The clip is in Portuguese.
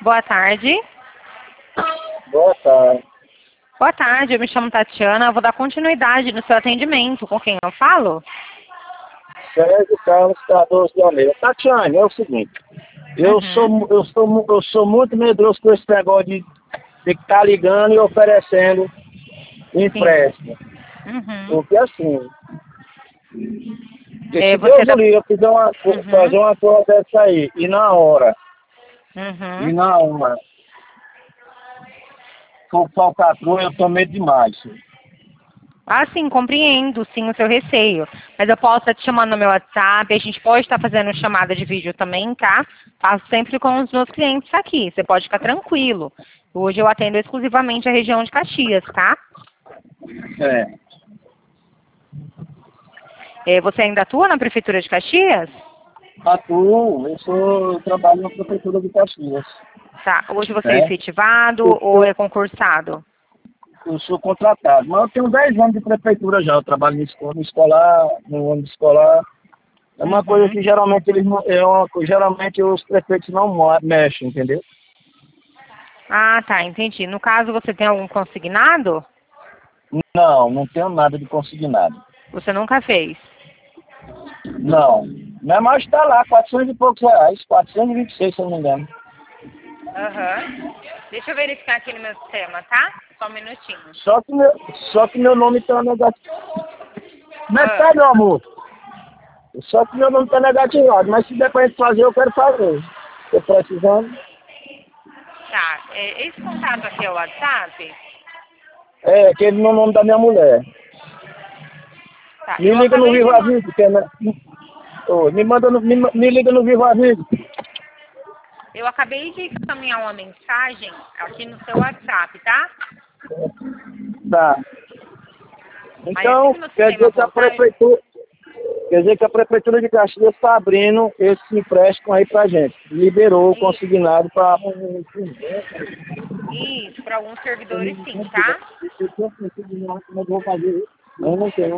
Boa tarde. Boa tarde. Boa tarde, eu me chamo Tatiana. Eu vou dar continuidade no seu atendimento. Com quem eu falo? Sérgio Carlos Cardoso de Almeida. Tatiana, é o seguinte. Eu sou muito medroso com esse negócio de estar ligando e oferecendo empréstimo. Porque assim, se Deus o livre, eu fizer fazer uma coisa dessa aí, e na hora, for falcatrua, eu tô medo demais. Ah, sim, compreendo, sim, o seu receio. Mas eu posso estar te chamando no meu WhatsApp, a gente pode estar fazendo chamada de vídeo também, tá? Faço sempre com os meus clientes aqui, você pode ficar tranquilo. Hoje eu atendo exclusivamente a região de Caxias, tá? Você ainda atua na Prefeitura de Caxias? Atuo, eu trabalho na Prefeitura de Caxias. Tá, hoje você é efetivado ou é concursado? Eu sou contratado, mas eu tenho 10 anos de prefeitura já. Eu trabalho no escolar, no ônibus escolar. É uma coisa que geralmente geralmente os prefeitos não mexem, entendeu? Ah, tá, entendi. No caso, você tem algum consignado? Não tenho nada de consignado. Você nunca fez? Não. Minha margem está lá, 400 e poucos reais, 426, se eu não me engano. Deixa eu verificar aqui no meu sistema, tá? Só um minutinho. Só que meu nome está negativo. Como é que tá, meu amor? Só que meu nome está negativado, mas se der pra gente fazer, eu quero fazer. Tô precisando. Tá, esse contato aqui é o WhatsApp? É, aquele no nome da minha mulher. Tá, Me liga no Viva Vida, que é... me liga no Viva Vida. eu acabei de encaminhar uma mensagem aqui no seu WhatsApp, tá? Tá. Então, Aí, quer dizer que a Prefeitura de Caxias está abrindo esse empréstimo aí pra gente. Liberou o consignado para... Isso, para alguns servidores sim, tá? Eu não tenho.